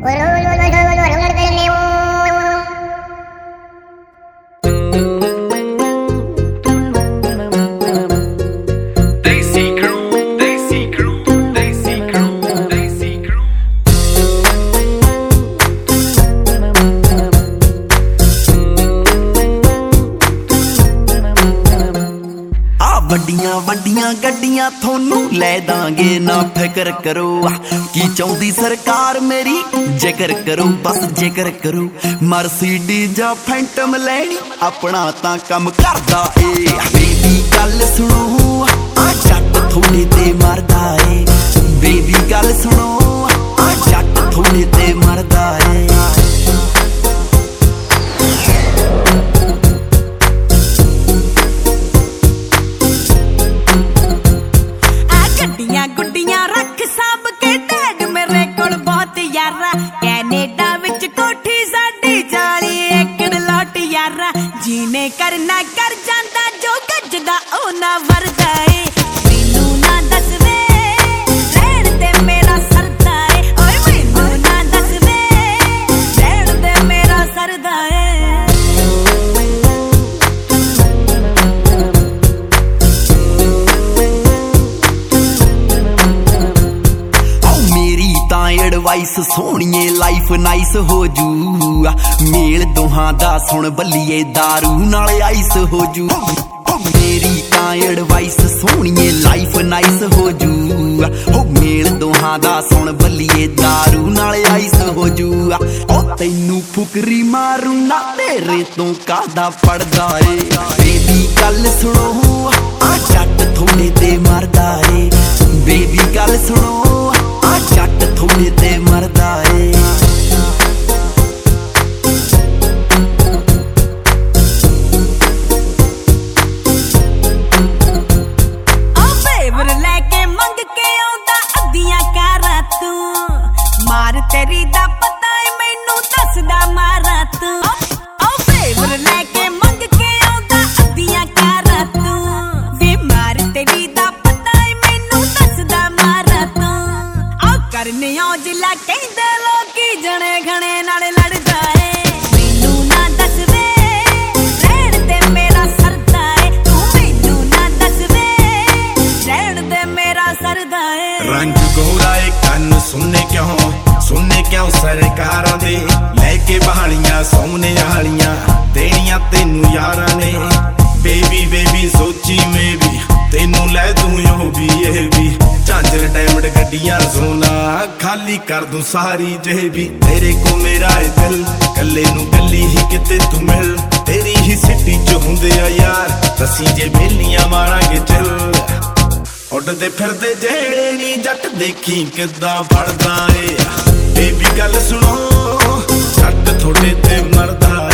ਵੱਡੀਆਂ ਵੱਡੀਆਂ ਗੱਡੀਆਂ ਤੁਹਾਨੂੰ ਲੈ ਦਾਂਗੇ ਨਾ ਫਿਕਰ ਕਰੋ ਕੀ ਚਾਹੁੰਦੀ ਸਰਕਾਰ ਮੇਰੀ ਜ਼ਿਕਰ ਕਰੋ ਬਸ ਜ਼ਿਕਰ ਕਰੋ ਮਰਸੀਡੀਜ਼ ਜਾਂ ਫੈਂਟਮ ਲੈਣੀ ਆਪਣਾ ਤਾਂ ਕੰਮ ਕਰਦਾ ਏ ਬੇਬੀ ਗੱਲ ਸੁਣੋ ਆ ਜੱਟ ਥੋੜੇ ਤੇ ਮਰਦਾ ਏ ਬੇਬੀ ਗੱਲ ਸੁਣੋ ਆ ਜੱਟ ਥੋੜੇ ਤੇ ਮਰਦਾ ਏ ਗੁੱਡੀਆਂ ਰੱਖ ਸਾਂਭ ਕੇ ਟੈਗ ਮੇਰੇ ਕੋਲ ਬਹੁਤ ਯਾਰਾ ਕੈਨੇਡਾ ਵਿੱਚ ਕੋਠੀ ਸਾਡੀ 40 ਏਕੜ ਲੋਟ ਯਾਰਾ ਜੀਨੇ ਕਰਨਾ ਕਰ ਜਾਂਦਾ ਜੋ ਗੱਜਦਾ ਉਹ ਨਾ ਵਰਦਾ ਏ ਮੈਨੂੰ ਨਾ ਦੱਸ ਵੇ ਰਹਿਣ ਤੇ ਮੇਰਾ ਸਰਦਾ ਏ ਓਏ ਮੈਨੂੰ ਨਾ ਦੱਸ ਵੇ ਰਹਿਣ ਤੇ ਮੇਰਾ ਸਰਦਾ ਏ ਐਡਵਾਈਸ ਸੋਹਣੀਏ ਲਾਈਫ ਨਾਈਸ ਹੋ ਜੂ ਮੇਲ ਦੋਹਾਂ ਦਾ ਸੁਣ ਬੱਲੀਏ ਦਾਰੂ ਨਾਲ ਆਈਸ ਹੋ ਜੂ ਮੇਰੀ ਤਾਂ ਐਡਵਾਈਸ ਸੋਹਣੀਏ ਲਾਈਫ ਨਾਈਸ ਹੋ ਜੂ ਹੋ ਮੇਲ ਦੋਹਾਂ ਦਾ ਸੁਣ ਬੱਲੀਏ ਦਾਰੂ ਨਾਲ ਆਈਸ ਹੋ ਜੂ ਉਹ ਤੈਨੂੰ ਫੁਕਰੀ ਮਾਰੂ ਨਾ ਤੇਰੇ ਤੋਂ ਕਾਹਦਾ ਪੜਦਾ ਏ ਬੇਬੀ ਗੱਲ ਸੁਣੋ ਆ ਜੱਟ ਥੋੜੇ ਤੇ ਮਰਦਾ ਏ ਬੇਬੀ ਗੱਲ ਸੁਣੋ ਆ ਜੱਟ ਥੋੜੇ ਤੇ ਮਰਦਾ ਏ ਉਹ ਫੇਵਰ ਲੈ ਕੇ ਮੰਗ ਕੇ ਆਉਂਦਾ ਅੱਧੀਆਂ ਕਾਰਾਂ ਤੂੰ ਮਾਰ ਤੇਰੀ ਦਾ ਪਤਾ ਏ ਮੈਨੂੰ ਦੱਸਦਾ ਮਾਰਾ ਤੂੰ ਉਹ ਫੇਵਰ ਲੈ ਕੇ ਮੰਗ ਕੇ ਆਉਂਦਾ ਅੱਧੀਆਂ ਕਾਰਾਂ ਤੂੰ ਵੇ ਮਾਰ ਤੇਰੀ ਦਾ ਪਤਾ ਏ ਮੈਨੂੰ ਦੱਸਦਾ ਮਾਰਾ ਤੂੰ ਕਰਨੇ ਔਜਲਾ ਕਹਿੰਦੇ ਲੋਕੀ ਜਣੇ ਘਣੇ ਨਾਲ ਲੜਦਾ ਏ ਮੈਨੂੰ ਨਾ ਦੱਸ ਵੇ ਰਹਿਣ ਤੇ ਮੇਰਾ ਸਰਦਾ ਏ ਤੂੰ ਮੈਨੂੰ ਨਾ ਦੱਸ ਵੇ ਰਹਿਣ ਤੇ ਮੇਰਾ ਸਰਦਾ ਏ ਰੰਗ ਗੋਰਾ ਏ ਕੰਨ ਸੁਣਨੇ ਕਿਉਂ ਸਰਕਾਰਾਂ ਦੇ ਲੈ ਕੇ ਬਹਾਲੀਆਂ ਸੋਹਣੇ ਵਾਲੀਆਂ ਦੇਣੀਆਂ ਤੈਨੂੰ ਯਾਰਾਂ ਨੇ ਬੇਬੀ ਬੇਬੀ ਸੋਚੀ ਮੈਂ ਵੀ ਤੈਨੂੰ ਲੈ ਦੂੰ ਉਹ ਵੀ ਇਹ ਵੀ ਝਾਂਜਰ ਡਾਇਮੰਡ ਗੱਡੀਆਂ ਸੋਨਾ ਖਾਲੀ ਕਰ ਦੂੰ ਸਾਰੀ ਜੇਬੀ ਤੇਰੇ ਕੋ ਮੇਰਾ ਏ ਦਿਲ ਕੱਲੇ ਨੂੰ ਕੱਲੀ ਹੀ ਕਿਤੇ ਤੂੰ ਮਿਲ ਤੇਰੀ ਹੀ ਸਿੱਟੀ ਚ ਹੁੰਦੇ ਆ ਯਾਰ ਦੱਸੀ ਜੇ ਮੇਲੀਆਂ ਮਾਰਾਂਗੇ ਚੱਲ ਉੱਡਦੇ ਫਿਰਦੇ ਜਿਹੜੇ ਨੀ ਜੱਟ ਦੇਖੀ ਕਿੱਦਾਂ ਫੜਦਾ ਏ ਬੇਬੀ ਗੱਲ ਸੁਣੋ ਜੱਟ ਥੋੜੇ ਤੇ ਮਰਦਾ